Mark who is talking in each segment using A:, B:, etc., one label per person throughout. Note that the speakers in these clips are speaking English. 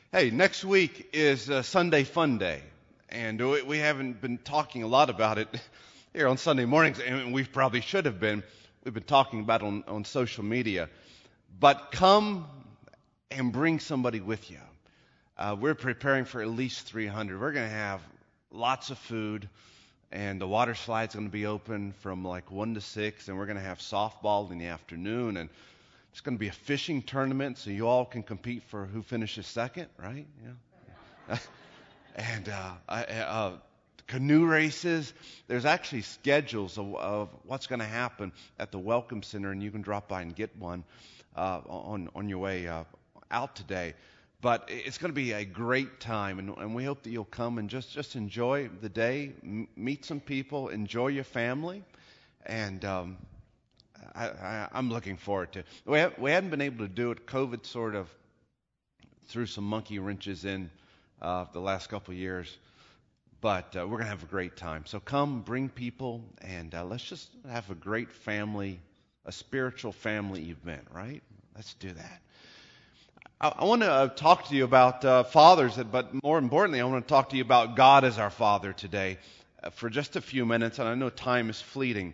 A: Hey, next week is Sunday Fun Day, and we haven't been talking a lot about it here on Sunday mornings, and we probably should have been. We've been talking about it on social media. But come and bring somebody with you. We're preparing for at least 300. We're going to have lots of food, and the water slide's going to be open from like 1 to 6, and we're going to have softball in the afternoon, and it's going to be a fishing tournament, so you all can compete for who finishes second, right? Yeah. And canoe races. There's actually schedules of what's going to happen at the Welcome Center, and you can drop by and get one on your way out today. But it's going to be a great time, and we hope that you'll come and just enjoy the day, meet some people, enjoy your family, and I'm looking forward to it. We hadn't been able to do it. COVID sort of threw some monkey wrenches in the last couple of years, but we're going to have a great time. So come, bring people, and let's just have a great family, a spiritual family event, right? Let's do that. I want to talk to you about fathers, but more importantly, I want to talk to you about God as our Father today for just a few minutes, and I know time is fleeting.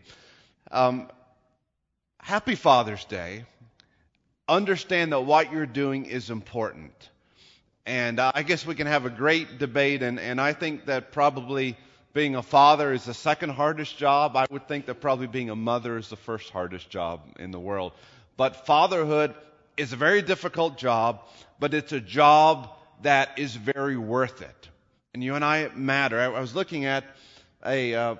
A: Happy Father's Day. Understand that what you're doing is important. And I guess we can have a great debate, and I think that probably being a father is the second hardest job. I would think that probably being a mother is the first hardest job in the world. But fatherhood is a very difficult job, but it's a job that is very worth it. And you and I matter. I was looking at a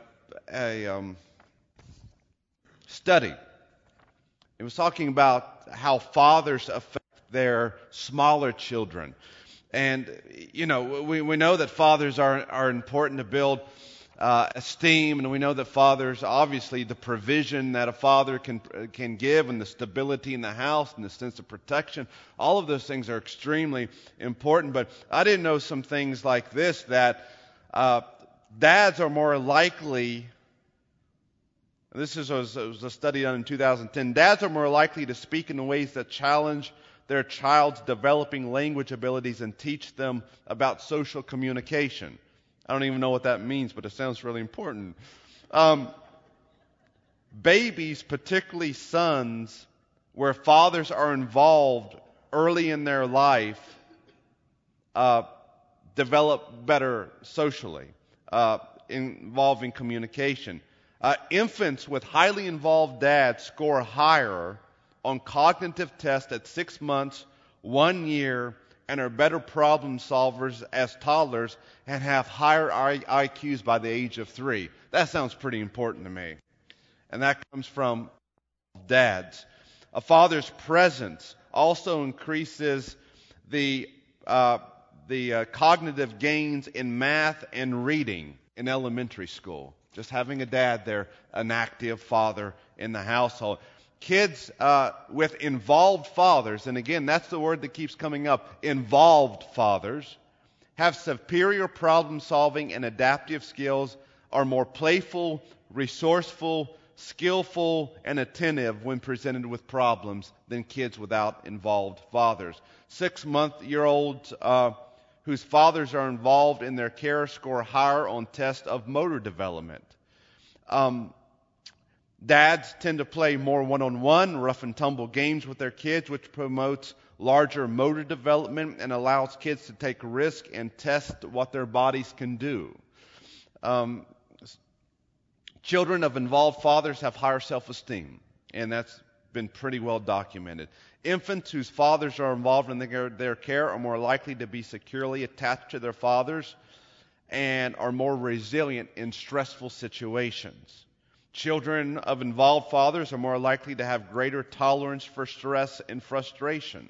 A: study. It was talking about how fathers affect their smaller children. And, you know, we know that fathers are important to build esteem, and we know that fathers, obviously, the provision that a father can give, and the stability in the house, and the sense of protection, all of those things are extremely important. But I didn't know some things like this, that dads are more likely. This was a study done in 2010. Dads are more likely to speak in ways that challenge their child's developing language abilities and teach them about social communication. I don't even know what that means, but it sounds really important. Babies, particularly sons, where fathers are involved early in their life, develop better socially, involving communication. Infants with highly involved dads score higher on cognitive tests at 6 months, 1 year, and are better problem solvers as toddlers and have higher IQs by the age of 3. That sounds pretty important to me. And that comes from dads. A father's presence also increases the cognitive gains in math and reading in elementary school. Just having a dad there, an active father in the household. Kids with involved fathers, and again, that's the word that keeps coming up, involved fathers, have superior problem solving and adaptive skills, are more playful, resourceful, skillful, and attentive when presented with problems than kids without involved fathers. 6-month-olds whose fathers are involved in their care score higher on tests of motor development. Dads tend to play more one-on-one, rough and tumble games with their kids, which promotes larger motor development and allows kids to take risk and test what their bodies can do. Children of involved fathers have higher self-esteem, and that's been pretty well documented. Infants whose fathers are involved in their care are more likely to be securely attached to their fathers and are more resilient in stressful situations. Children of involved fathers are more likely to have greater tolerance for stress and frustration.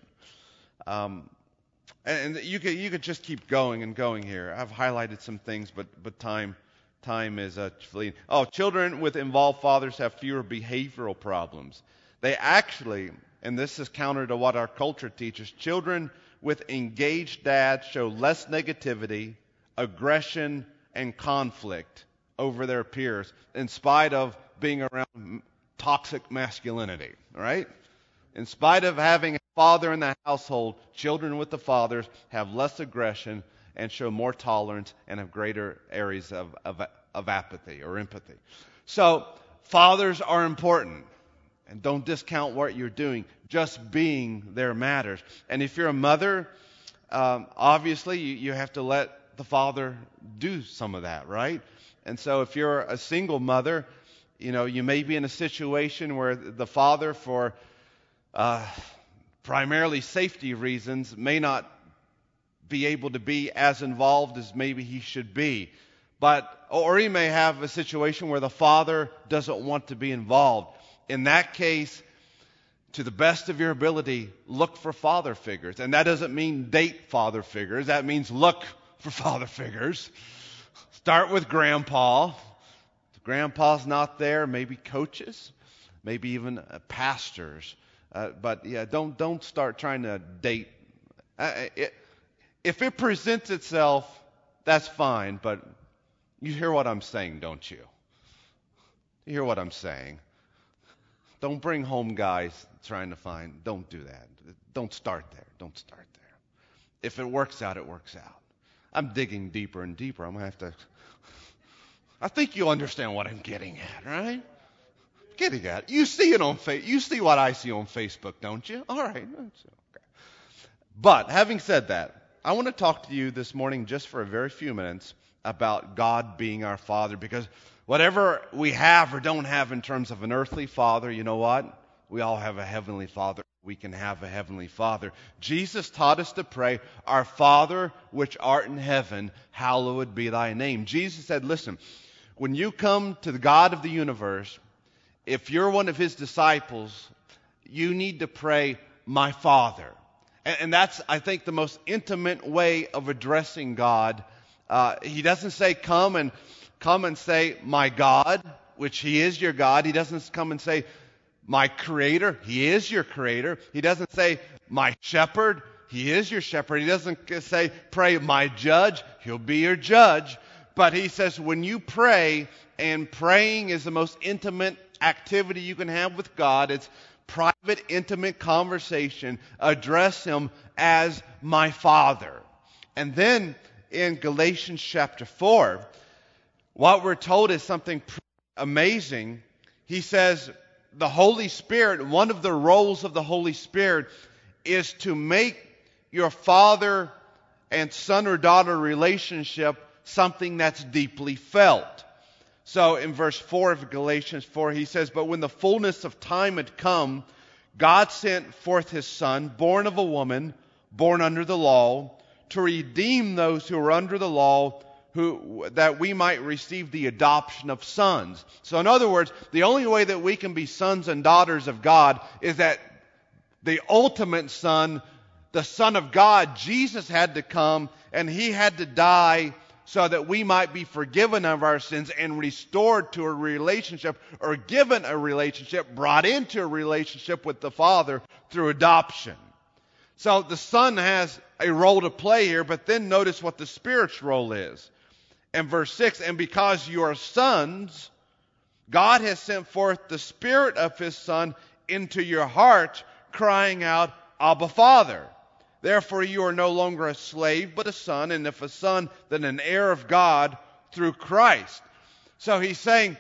A: And you could just keep going and going here. I've highlighted some things, but time is fleeting. Children with involved fathers have fewer behavioral problems. They actually, and this is counter to what our culture teaches, children with engaged dads show less negativity, aggression, and conflict over their peers in spite of being around toxic masculinity, right? In spite of having a father in the household, children with the fathers have less aggression and show more tolerance and have greater areas of apathy or empathy. So, fathers are important. And don't discount what you're doing. Just being there matters. And if you're a mother, obviously you have to let the father do some of that, right? And so if you're a single mother, you may be in a situation where the father, for primarily safety reasons, may not be able to be as involved as maybe he should be. Or he may have a situation where the father doesn't want to be involved. In that case, to the best of your ability, look for father figures. And that doesn't mean date father figures. That means look for father figures. Start with grandpa. If grandpa's not there, maybe coaches, maybe even pastors. But yeah, don't start trying to date. If it presents itself, that's fine. But you hear what I'm saying, don't you? You hear what I'm saying? Don't bring home guys trying to find. Don't do that. Don't start there. Don't start there. If it works out, it works out. I'm digging deeper and deeper. I'm going to have to. I think you understand what I'm getting at, right? Getting at. You see it on You see what I see on Facebook, don't you? All right. Okay. But having said that, I want to talk to you this morning just for a very few minutes about God being our Father, because whatever we have or don't have in terms of an earthly father, you know what? We all have a heavenly Father. We can have a heavenly Father. Jesus taught us to pray, "Our Father which art in heaven, hallowed be thy name." Jesus said, listen, when you come to the God of the universe, if you're one of his disciples, you need to pray, "My Father." And that's, I think, the most intimate way of addressing God. He doesn't say come and say, "My God," which he is your God. He doesn't come and say, "My Creator." He is your Creator. He doesn't say, "My Shepherd." He is your Shepherd. He doesn't say, "Pray, my Judge." He'll be your judge. But he says when you pray, and praying is the most intimate activity you can have with God. It's private, intimate conversation. Address him as "my Father." And then in Galatians chapter 4, what we're told is something amazing. He says the Holy Spirit, one of the roles of the Holy Spirit is to make your father and son or daughter relationship something that's deeply felt. So in verse 4 of Galatians 4, he says, "But when the fullness of time had come, God sent forth his Son, born of a woman, born under the law, to redeem those who were under the law, that we might receive the adoption of sons." So in other words, the only way that we can be sons and daughters of God is that the ultimate Son, the Son of God, Jesus, had to come and he had to die so that we might be forgiven of our sins and restored to a relationship, or given a relationship, brought into a relationship with the Father through adoption. So the Son has a role to play here, but then notice what the Spirit's role is. In verse 6, "And because you are sons, God has sent forth the Spirit of his Son into your heart, crying out, 'Abba, Father.' Therefore you are no longer a slave, but a son, and if a son, then an heir of God through Christ." So he's saying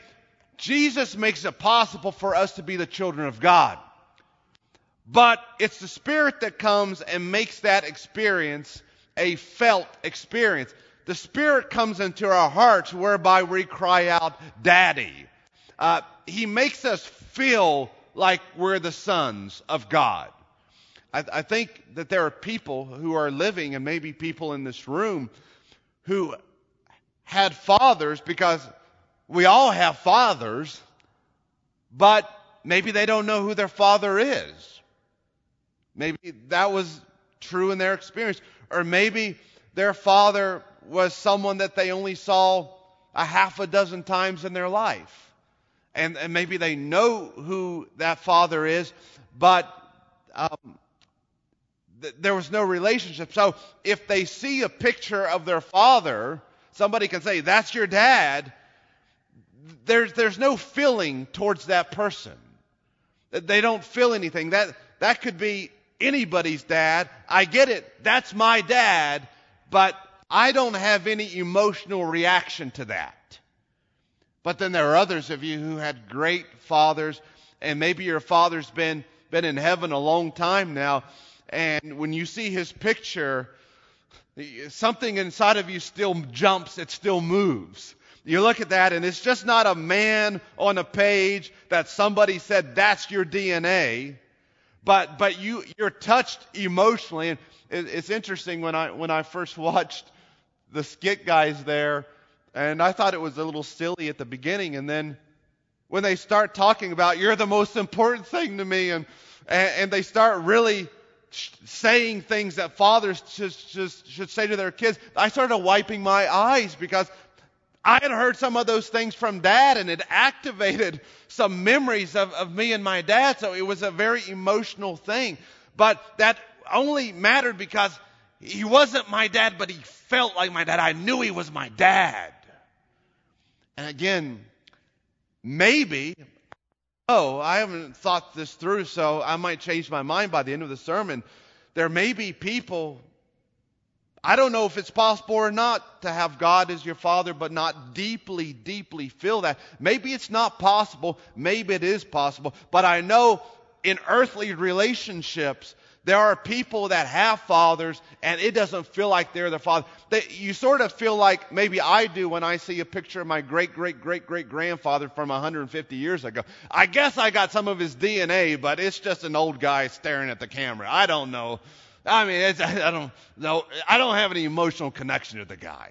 A: Jesus makes it possible for us to be the children of God. But it's the Spirit that comes and makes that experience a felt experience. The Spirit comes into our hearts whereby we cry out, "Daddy." He makes us feel like we're the sons of God. I think that there are people who are living, and maybe people in this room, who had fathers, because we all have fathers, but maybe they don't know who their father is. Maybe that was true in their experience. Or maybe their father was someone that they only saw a half a dozen times in their life. And maybe they know who that father is, but there was no relationship. So if they see a picture of their father, somebody can say, "That's your dad." There's no feeling towards that person. They don't feel anything. That That could be anybody's dad. I get it. That's my dad. But I don't have any emotional reaction to that. But then there are others of you who had great fathers, and maybe your father's been in heaven a long time now, and when you see his picture, something inside of you still jumps, it still moves. You look at that, and it's just not a man on a page that somebody said that's your DNA, but you're touched emotionally. And it's interesting when I first watched the skit guys there, and I thought it was a little silly at the beginning, and then when they start talking about you're the most important thing to me, and they start really saying things that fathers should say to their kids, I started wiping my eyes because I had heard some of those things from Dad, and it activated some memories of me and my dad. So it was a very emotional thing. But that only mattered because he wasn't my dad, but he felt like my dad. I knew he was my dad. And again, maybe, I haven't thought this through, so I might change my mind by the end of the sermon. There may be people, I don't know if it's possible or not to have God as your father, but not deeply, deeply feel that. Maybe it's not possible. Maybe it is possible. But I know in earthly relationships, there are people that have fathers, and it doesn't feel like they're the father. You sort of feel like maybe I do when I see a picture of my great-great-great-great-grandfather from 150 years ago. I guess I got some of his DNA, but it's just an old guy staring at the camera. I don't know. I mean, I don't know. I don't have any emotional connection to the guy.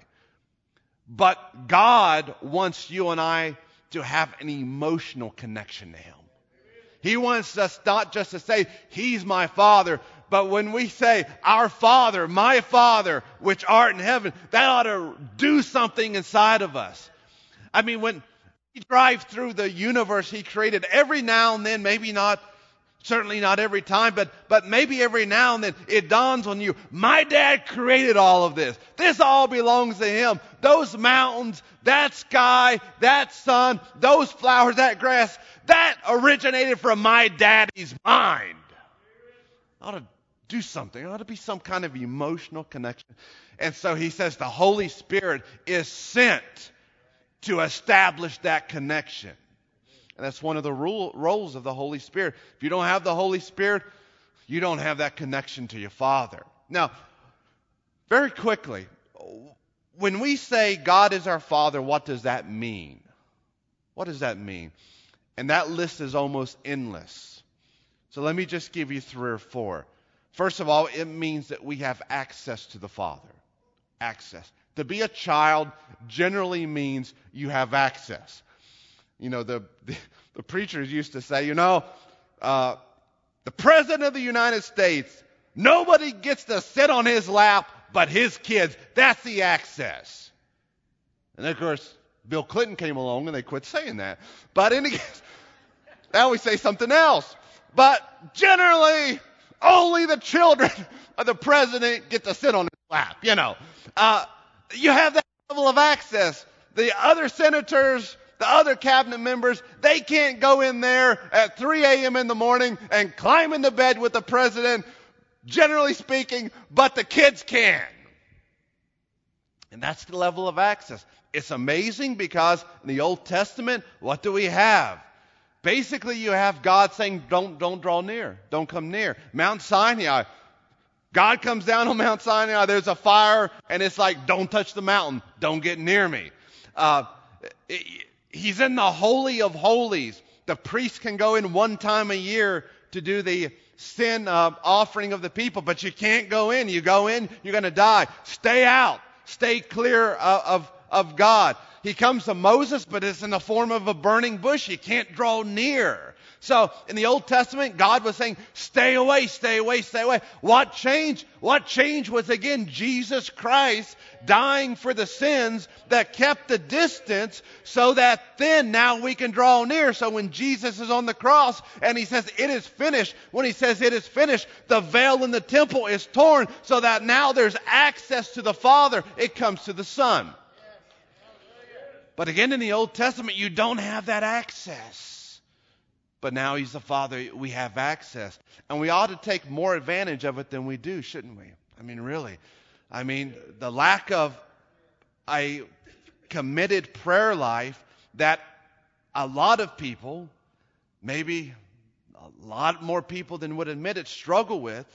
A: But God wants you and I to have an emotional connection to Him. He wants us not just to say, He's my Father, but when we say, our Father, my Father, which art in heaven, that ought to do something inside of us. I mean, when He drives through the universe He created, every now and then, maybe not, certainly not every time, but maybe every now and then, it dawns on you, my dad created all of this. This all belongs to Him. Those mountains, that sky, that sun, those flowers, that grass, that originated from my daddy's mind. I ought to do something. There ought to be some kind of emotional connection. And so he says the Holy Spirit is sent to establish that connection. And that's one of the roles of the Holy Spirit. If you don't have the Holy Spirit, you don't have that connection to your Father. Now, very quickly, when we say God is our Father, what does that mean? What does that mean? And that list is almost endless. So let me just give you 3 or 4. First of all, it means that we have access to the Father. Access. To be a child generally means you have access. You know, the preachers used to say, the President of the United States, nobody gets to sit on his lap but his kids. That's the access. And of course, Bill Clinton came along and they quit saying that. But in any case, now we say something else. But generally, only the children of the president get to sit on his lap, You have that level of access. The other senators, the other cabinet members, they can't go in there at 3 a.m. in the morning and climb into bed with the president, generally speaking, but the kids can. And that's the level of access. It's amazing because in the Old Testament, what do we have? Basically, you have God saying, don't draw near. Don't come near. Mount Sinai, God comes down on Mount Sinai. There's a fire, and it's like, don't touch the mountain. Don't get near me. He's in the Holy of Holies. The priest can go in one time a year to do the sin offering of the people, but you can't go in. You go in, you're going to die. Stay out. Stay clear of God. He comes to Moses, but it's in the form of a burning bush. You can't draw near. So in the Old Testament, God was saying, stay away, stay away, stay away. What changed? What changed was, again, Jesus Christ dying for the sins that kept the distance so that then now we can draw near. So when Jesus is on the cross and He says, it is finished, when He says it is finished, the veil in the temple is torn so that now there's access to the Father. It comes to the Son. But again, in the Old Testament, you don't have that access. but now He's the Father. We have access. And we ought to take more advantage of it than we do, shouldn't we? I mean, really. I mean, the lack of a committed prayer life that a lot of people, maybe a lot more people than would admit it, struggle with,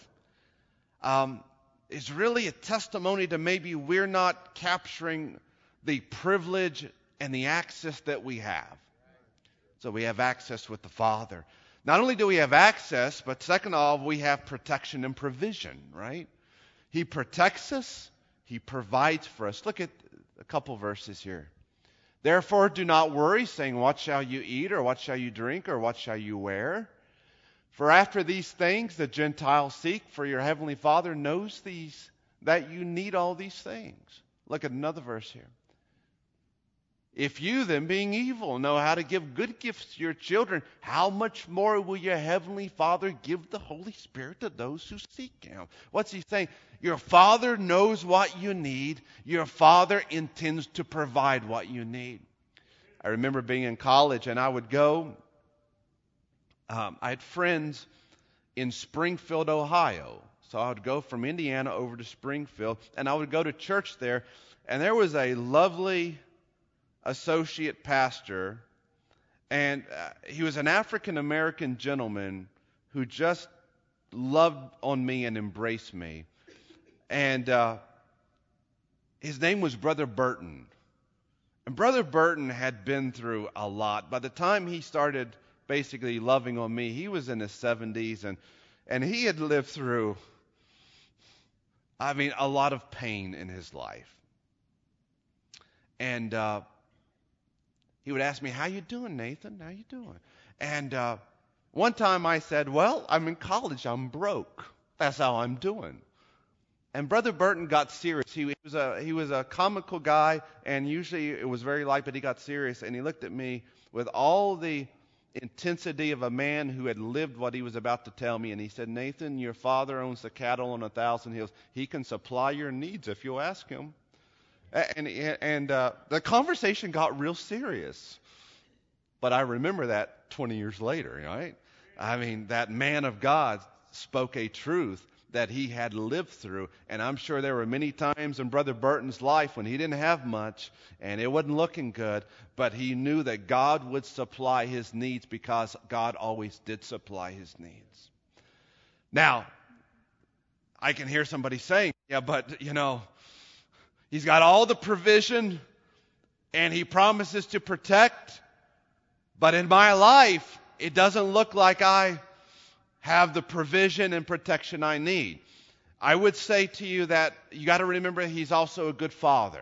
A: is really a testimony to maybe we're not capturing the privilege and the access that we have. So we have access with the Father. Not only do we have access, but second of all, we have protection and provision, right? He protects us. He provides for us. Look at a couple verses here. Therefore, do not worry, saying, what shall you eat, or what shall you drink, or what shall you wear? For after these things the Gentiles seek, for your heavenly Father knows that you need all these things. Look at another verse here. If you then, being evil, know how to give good gifts to your children, how much more will your heavenly Father give the Holy Spirit to those who seek Him? What's He saying? Your Father knows what you need. Your Father intends to provide what you need. I remember being in college, and I would go. I had friends in Springfield, Ohio. So I would go from Indiana over to Springfield, and I would go to church there. And there was a lovely associate pastor, and he was an African-American gentleman who just loved on me and embraced me. And his name was Brother Burton. And Brother Burton had been through a lot. By the time he started basically loving on me, he was in his 70s, and he had lived through, a lot of pain in his life. And he would ask me, how you doing, Nathan? How you doing? And one time I said, well, I'm in college. I'm broke. That's how I'm doing. And Brother Burton got serious. He was a comical guy, and usually it was very light, but he got serious. And he looked at me with all the intensity of a man who had lived what he was about to tell me. And he said, Nathan, your father owns the cattle on 1,000 hills. He can supply your needs if you'll ask him. And the conversation got real serious. But I remember that 20 years later, right? That man of God spoke a truth that he had lived through. And I'm sure there were many times in Brother Burton's life when he didn't have much and it wasn't looking good, but he knew that God would supply his needs because God always did supply his needs. Now, I can hear somebody saying, yeah, but, He's got all the provision, and He promises to protect. But in my life, it doesn't look like I have the provision and protection I need. I would say to you that you got to remember He's also a good Father.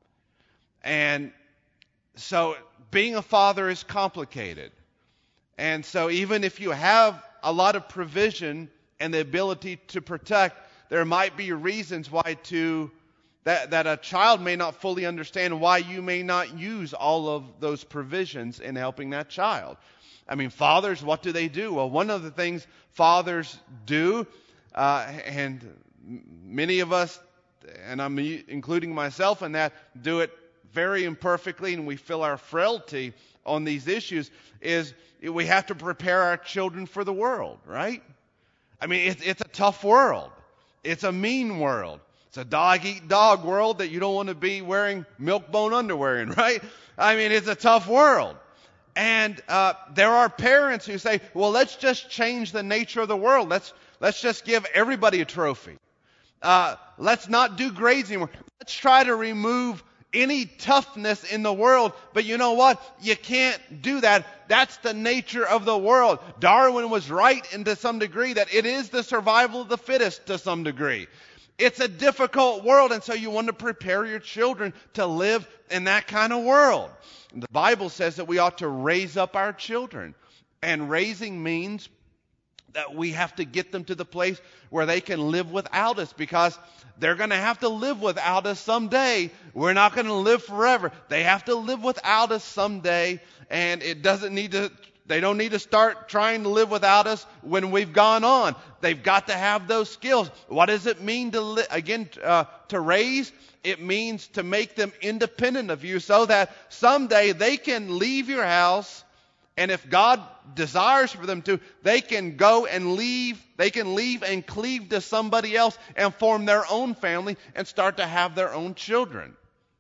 A: And so being a father is complicated. And so even if you have a lot of provision and the ability to protect, there might be reasons why that a child may not fully understand why you may not use all of those provisions in helping that child. Fathers, what do? Well, one of the things fathers do, and many of us, and I'm including myself in that, do it very imperfectly, and we feel our frailty on these issues, is we have to prepare our children for the world, right? It's a tough world. It's a mean world. It's a dog-eat-dog world that you don't want to be wearing milk-bone underwear in, right? It's a tough world. And there are parents who say, well, let's just change the nature of the world. Let's just give everybody a trophy. Let's not do grades anymore. Let's try to remove any toughness in the world. But you know what? You can't do that. That's the nature of the world. Darwin was right to some degree that it is the survival of the fittest to some degree. It's a difficult world, and so you want to prepare your children to live in that kind of world. The Bible says that we ought to raise up our children. And raising means that we have to get them to the place where they can live without us, because they're going to have to live without us someday. We're not going to live forever. They have to live without us someday, and they don't need to start trying to live without us when we've gone on. They've got to have those skills. What does it mean to raise? It means to make them independent of you so that someday they can leave your house And if God desires for them to, they can go and leave. They can leave and cleave to somebody else and form their own family and start to have their own children.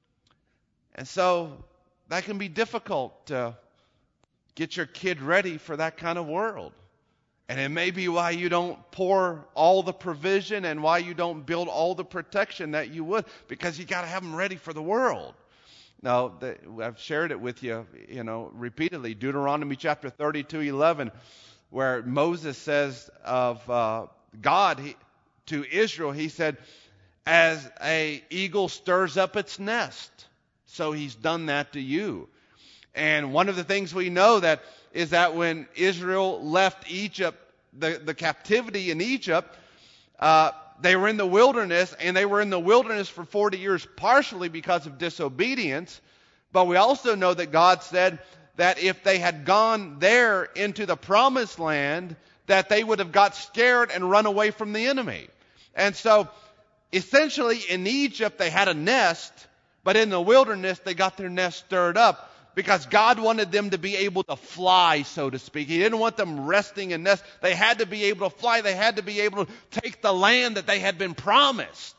A: And so that can be difficult to get your kid ready for that kind of world. And it may be why you don't pour all the provision and why you don't build all the protection that you would, because you got to have them ready for the world. Now, I've shared it with you, repeatedly. Deuteronomy chapter 32:11, where Moses says of God to Israel, he said, "As an eagle stirs up its nest, so He's done that to you." And one of the things we know is that when Israel left Egypt, the captivity in Egypt, they were in the wilderness, and they were in the wilderness for 40 years, partially because of disobedience. But we also know that God said that if they had gone there into the promised land, that they would have got scared and run away from the enemy. And so, essentially, in Egypt, they had a nest, but in the wilderness, they got their nest stirred up. Because God wanted them to be able to fly, so to speak. He didn't want them resting in nests. They had to be able to fly. They had to be able to take the land that they had been promised.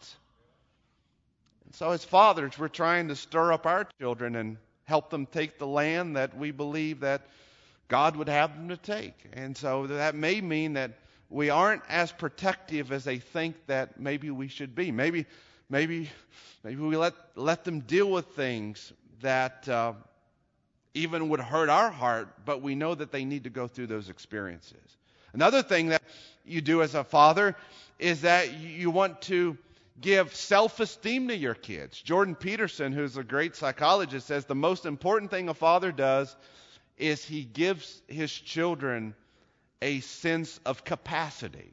A: And so as fathers, we're trying to stir up our children and help them take the land that we believe that God would have them to take. And so that may mean that we aren't as protective as they think that maybe we should be. Maybe we let them deal with things that even would hurt our heart, but we know that they need to go through those experiences. Another thing that you do as a father is that you want to give self-esteem to your kids. Jordan Peterson, who's a great psychologist, says the most important thing a father does is he gives his children a sense of capacity.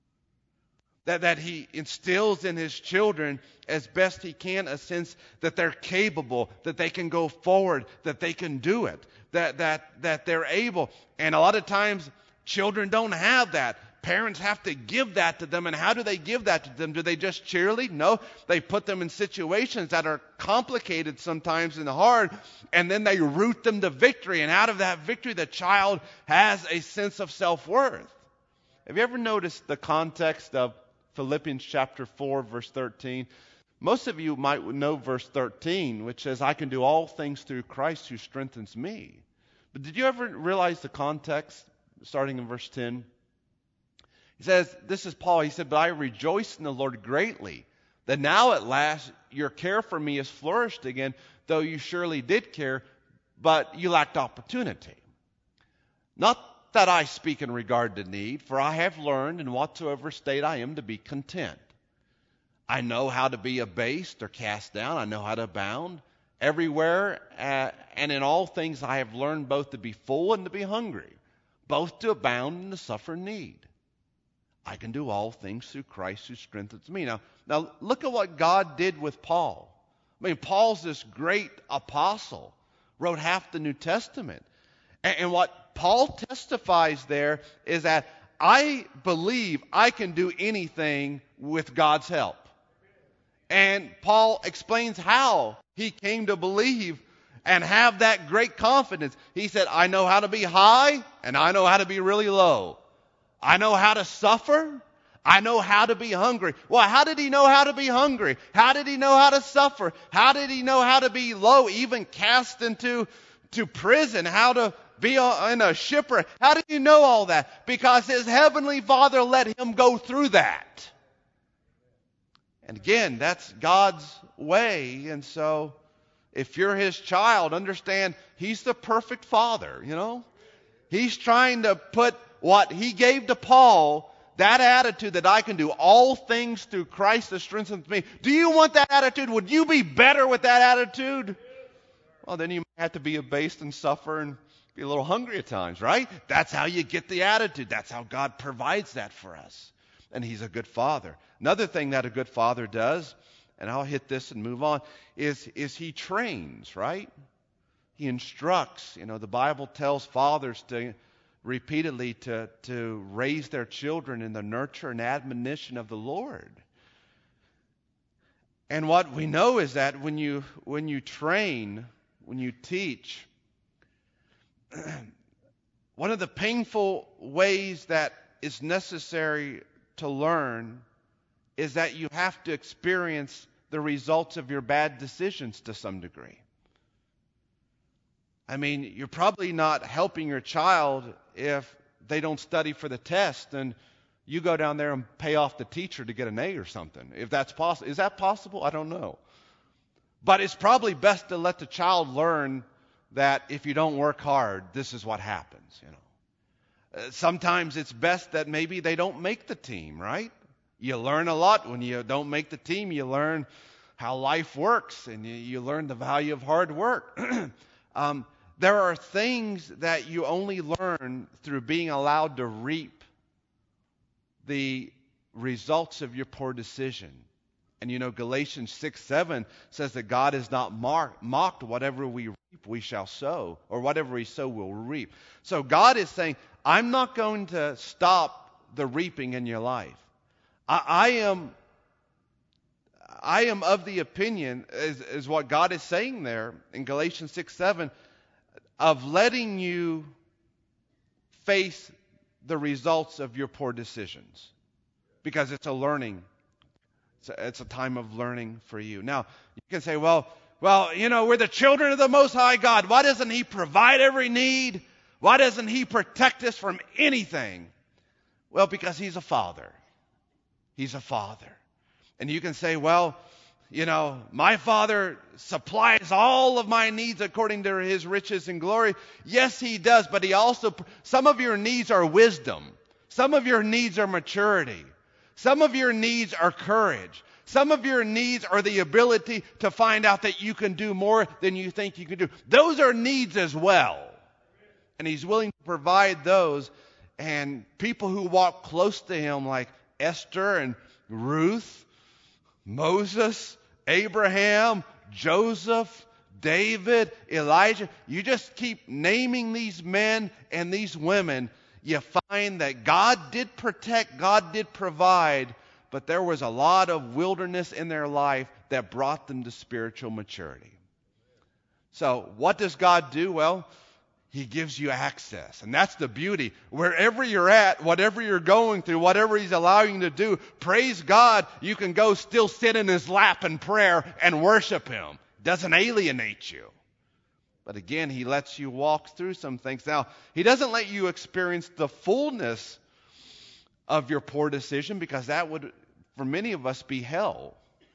A: That he instills in his children as best he can a sense that they're capable, that they can go forward, that they can do it, that they're able. And a lot of times children don't have that. Parents have to give that to them. And how do they give that to them? Do they just cheerlead? No, they put them in situations that are complicated sometimes and hard, and then they root them to victory. And out of that victory, the child has a sense of self-worth. Have you ever noticed the context of Philippians chapter 4, verse 13? Most of you might know verse 13, which says, "I can do all things through Christ who strengthens me." But did you ever realize the context starting in verse 10? He says, this is Paul, he said, "But I rejoice in the Lord greatly, that now at last your care for me has flourished again, though you surely did care, but you lacked opportunity. Not that I speak in regard to need, for I have learned in whatsoever state I am to be content. I know how to be abased or cast down. I know how to abound. Everywhere and in all things I have learned both to be full and to be hungry, both to abound and to suffer need. I can do all things through Christ who strengthens me." Now look at what God did with Paul. I mean, Paul's this great apostle, wrote half the New Testament. And what Paul testifies there is that I believe I can do anything with God's help. And Paul explains how he came to believe and have that great confidence. He said, "I know how to be high and I know how to be really low. I know how to suffer. I know how to be hungry." Well, how did he know how to be hungry? How did he know how to suffer? How did he know how to be low, even cast into prison? How to be in a shipwreck? How did he know all that? Because his heavenly Father let him go through that. And again, that's God's way. And so if you're his child, understand he's the perfect father, He's trying to put what he gave to Paul, that attitude that I can do all things through Christ that strengthens me. Do you want that attitude? Would you be better with that attitude? Well, then you might have to be abased and suffer and be a little hungry at times, right? That's how you get the attitude. That's how God provides that for us. And he's a good father. Another thing that a good father does, and I'll hit this and move on, is he trains, right? He instructs. The Bible tells fathers to repeatedly to raise their children in the nurture and admonition of the Lord. And what we know is that when you train, when you teach, one of the painful ways that is necessary to learn is that you have to experience the results of your bad decisions to some degree. I mean, you're probably not helping your child if they don't study for the test and you go down there and pay off the teacher to get an A or something. If that's possible. Is that possible? I don't know. But it's probably best to let the child learn that if you don't work hard, this is what happens, Sometimes it's best that maybe they don't make the team, right? You learn a lot when you don't make the team. You learn how life works, and you learn the value of hard work. There are things that you only learn through being allowed to reap the results of your poor decision. And Galatians 6:7 says that God is not mocked. Whatever we reap, we shall sow. Or whatever we sow, we'll reap. So God is saying, I'm not going to stop the reaping in your life. I am of the opinion, is what God is saying there in Galatians 6:7, of letting you face the results of your poor decisions. Because it's a learning. It's a time of learning for you. Now, you can say, well, we're the children of the Most High God. Why doesn't He provide every need? Why doesn't He protect us from anything? Well, because He's a Father. He's a Father. And you can say, well, my Father supplies all of my needs according to His riches and glory. Yes, He does, but He also, some of your needs are wisdom. Some of your needs are maturity. Some of your needs are courage. Some of your needs are the ability to find out that you can do more than you think you can do. Those are needs as well. And He's willing to provide those. And people who walk close to Him, like Esther and Ruth, Moses, Abraham, Joseph, David, Elijah, you just keep naming these men and these women, you find that God did protect, God did provide, but there was a lot of wilderness in their life that brought them to spiritual maturity. So what does God do? Well, He gives you access. And that's the beauty. Wherever you're at, whatever you're going through, whatever He's allowing you to do, praise God, you can go still sit in His lap in prayer and worship Him. Doesn't alienate you. But again, He lets you walk through some things. Now, He doesn't let you experience the fullness of your poor decision, because that would, for many of us, be hell.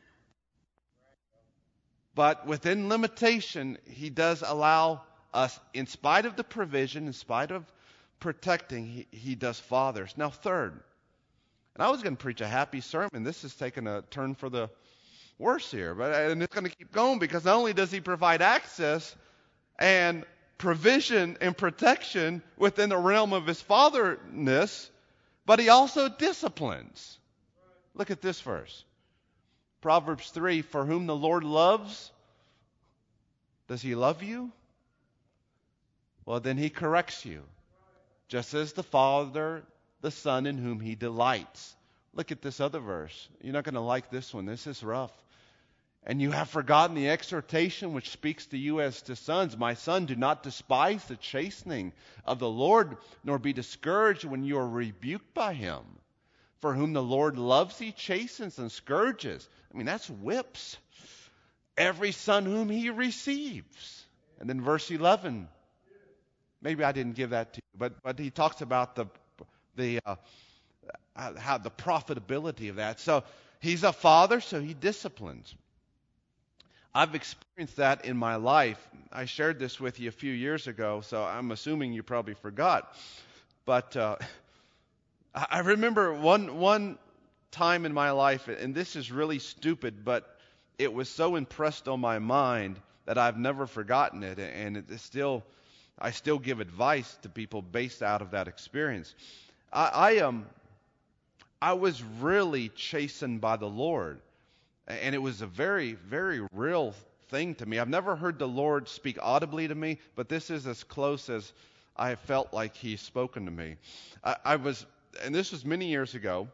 A: But within limitation, He does allow us, in spite of the provision, in spite of protecting, He does father us. Now, third, and I was going to preach a happy sermon. This is taking a turn for the worse here. And it's going to keep going, because not only does He provide access and provision and protection within the realm of His fatherness, but He also disciplines. Look at this verse. Proverbs 3, for whom the Lord loves, does He love you? Well, then He corrects you, just as the Father, the Son in whom He delights. Look at this other verse. You're not going to like this one. This is rough. And you have forgotten the exhortation which speaks to you as to sons. My son, do not despise the chastening of the Lord, nor be discouraged when you are rebuked by Him. For whom the Lord loves, He chastens and scourges. I mean, that's whips. Every son whom He receives. And then verse 11. Maybe I didn't give that to you, but he talks about the profitability of that. So He's a father, so He disciplines. I've experienced that in my life. I shared this with you a few years ago, so I'm assuming you probably forgot. But I remember one time in my life, and this is really stupid, but it was so impressed on my mind that I've never forgotten it, and I still give advice to people based out of that experience. I was really chastened by the Lord. And it was a very, very real thing to me. I've never heard the Lord speak audibly to me, but this is as close as I felt like He's spoken to me. And this was many years ago.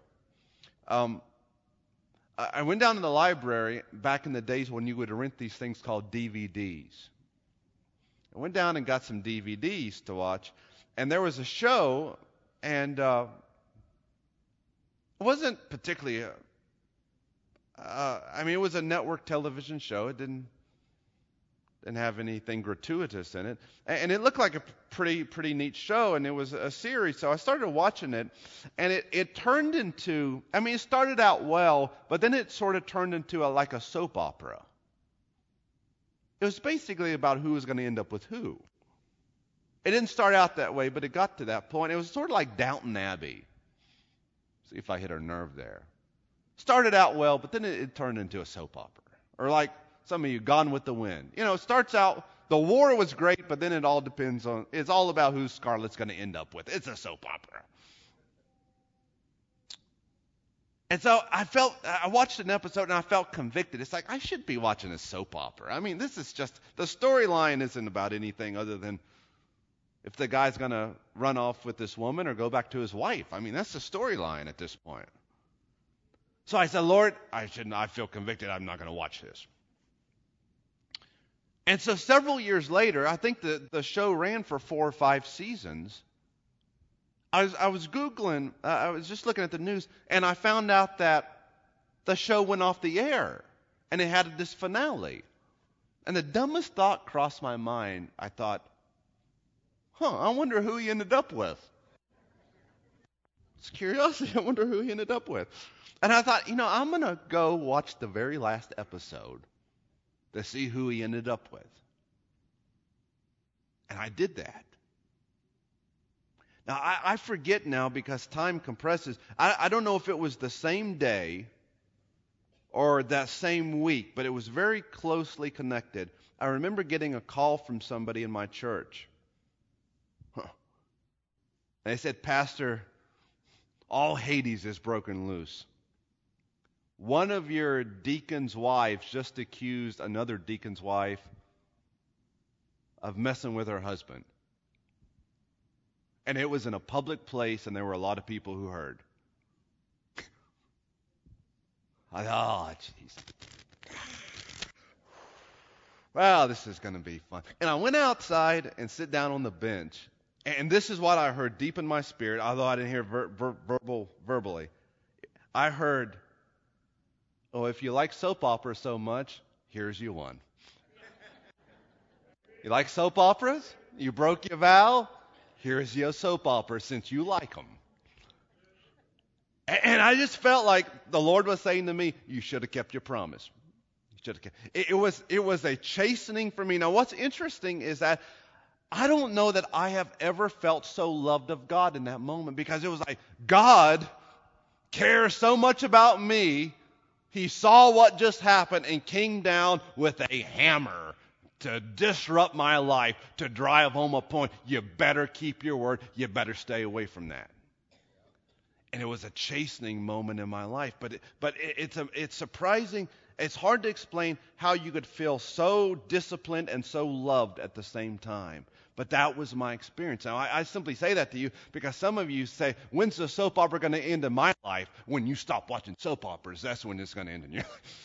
A: I went down to the library back in the days when you would rent these things called DVDs. I went down and got some DVDs to watch, And there was a show, and it wasn't particularly, it was a network television show. It didn't have anything gratuitous in it. And it looked like a pretty neat show, and it was a series. So I started watching it, and it turned into, it started out well, but then it sort of turned into like a soap opera. It was basically about who was going to end up with who. It didn't start out that way, but it got to that point. It was sort of like Downton Abbey. See if I hit a nerve there. Started out well, but then it turned into a soap opera. Or like some of you, Gone with the Wind. It starts out, the war was great, but then it all depends on, it's all about who Scarlett's going to end up with. It's a soap opera. And so I watched an episode and I felt convicted. It's like, I should be watching a soap opera. This is just, the storyline isn't about anything other than if the guy's going to run off with this woman or go back to his wife. That's the storyline at this point. So I said, Lord, I feel convicted. I'm not going to watch this. And so several years later, I think the show ran for 4 or 5 seasons. I was Googling, I was just looking at the news, and I found out that the show went off the air, and it had this finale. And the dumbest thought crossed my mind. I thought, I wonder who he ended up with. It's curiosity. I wonder who he ended up with. And I thought, I'm going to go watch the very last episode to see who he ended up with. And I did that. Now, I forget now because time compresses. I don't know if it was the same day or that same week, but it was very closely connected. I remember getting a call from somebody in my church. They said, Pastor, all Hades is broken loose. One of your deacon's wives just accused another deacon's wife of messing with her husband. And it was in a public place, and there were a lot of people who heard. I thought, oh, jeez. Well, this is going to be fun. And I went outside and sit down on the bench. And this is what I heard deep in my spirit, although I didn't hear verbally. I heard, oh, if you like soap opera so much, here's you one. You like soap operas? You broke your vow? Here's your soap opera since you like them. And I just felt like the Lord was saying to me, you should have kept your promise. You should have kept. It was a chastening for me. Now, what's interesting is that I don't know that I have ever felt so loved of God in that moment, because it was like God cares so much about me. He saw what just happened and came down with a hammer to disrupt my life, to drive home a point. You better keep your word. You better stay away from that. And it was a chastening moment in my life. But it's surprising. It's hard to explain how you could feel so disciplined and so loved at the same time. But that was my experience. Now, I simply say that to you because some of you say, when's the soap opera going to end in my life? When you stop watching soap operas, that's when it's going to end in your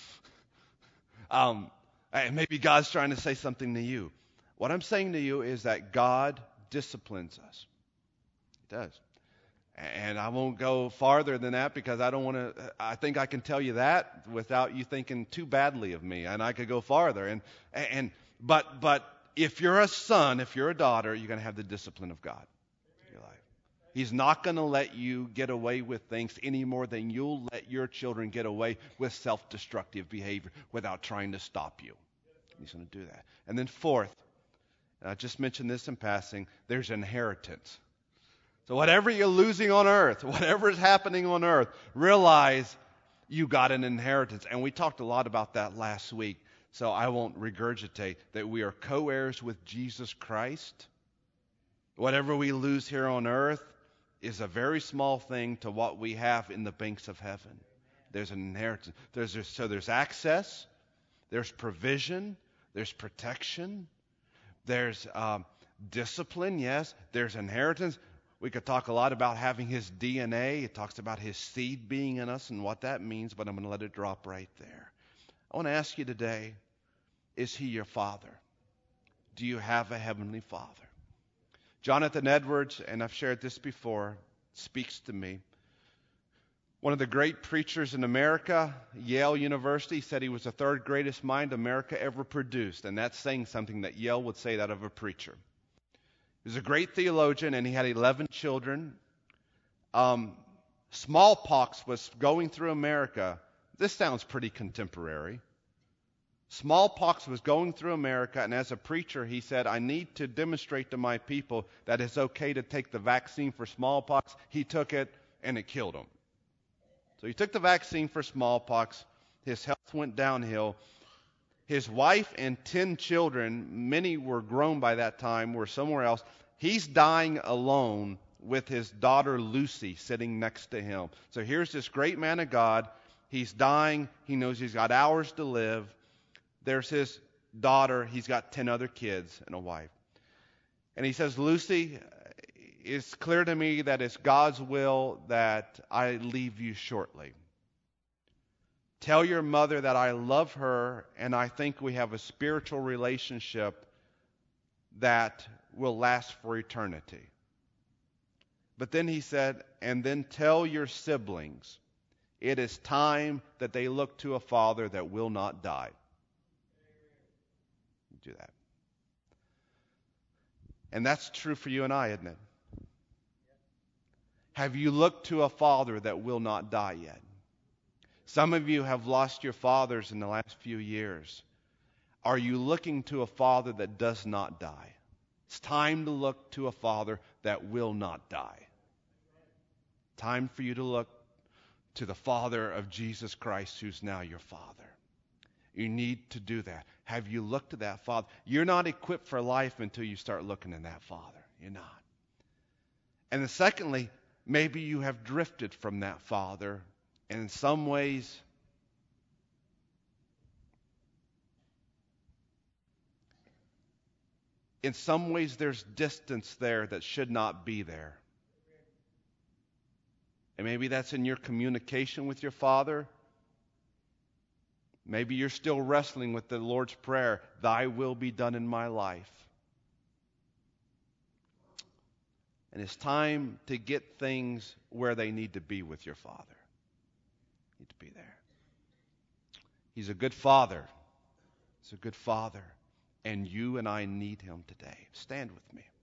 A: life. And maybe God's trying to say something to you. What I'm saying to you is that God disciplines us. He does. And I won't go farther than that because I don't want to. I think I can tell you that without you thinking too badly of me. And I could go farther. But if you're a son, if you're a daughter, you're going to have the discipline of God in your life. He's not going to let you get away with things any more than you'll let your children get away with self-destructive behavior without trying to stop you. He's going to do that. And then fourth, and I just mentioned this in passing, there's inheritance. So whatever you're losing on earth, whatever is happening on earth, realize you got an inheritance. And we talked a lot about that last week, so I won't regurgitate that we are co-heirs with Jesus Christ. Whatever we lose here on earth is a very small thing to what we have in the banks of heaven. There's an inheritance. There's access, there's provision, there's protection, there's discipline, yes, there's inheritance. We could talk a lot about having his DNA. It talks about his seed being in us and what that means, but I'm going to let it drop right there. I want to ask you today, is he your father? Do you have a heavenly father? Jonathan Edwards, and I've shared this before, speaks to me. One of the great preachers in America, Yale University, said he was the third greatest mind America ever produced. And that's saying something, that Yale would say that of a preacher. He was a great theologian, and he had 11 children. Smallpox was going through America. This sounds pretty contemporary. Smallpox was going through America, and as a preacher, he said, I need to demonstrate to my people that it's okay to take the vaccine for smallpox. He took it, and it killed him. So he took the vaccine for smallpox. His health went downhill. His wife and 10 children, many were grown by that time, were somewhere else. He's dying alone with his daughter Lucy sitting next to him. So here's this great man of God. He's dying. He knows he's got hours to live. There's his daughter. He's got 10 other kids and a wife. And he says, Lucy, it's clear to me that it's God's will that I leave you shortly. Tell your mother that I love her and I think we have a spiritual relationship that will last for eternity. But then he said, and then tell your siblings it is time that they look to a Father that will not die. Do that. And that's true for you and I, isn't it? Have you looked to a Father that will not die yet? Some of you have lost your fathers in the last few years. Are you looking to a Father that does not die? It's time to look to a Father that will not die. Time for you to look to the Father of Jesus Christ, who's now your Father. You need to do that. Have you looked to that Father? You're not equipped for life until you start looking in that Father. You're not. And then secondly, maybe you have drifted from that Father, and in some ways, there's distance there that should not be there. And maybe that's in your communication with your Father. Maybe you're still wrestling with the Lord's Prayer, Thy will be done in my life. And it's time to get things where they need to be with your Father. You need to be there. He's a good Father. He's a good Father. And you and I need Him today. Stand with me.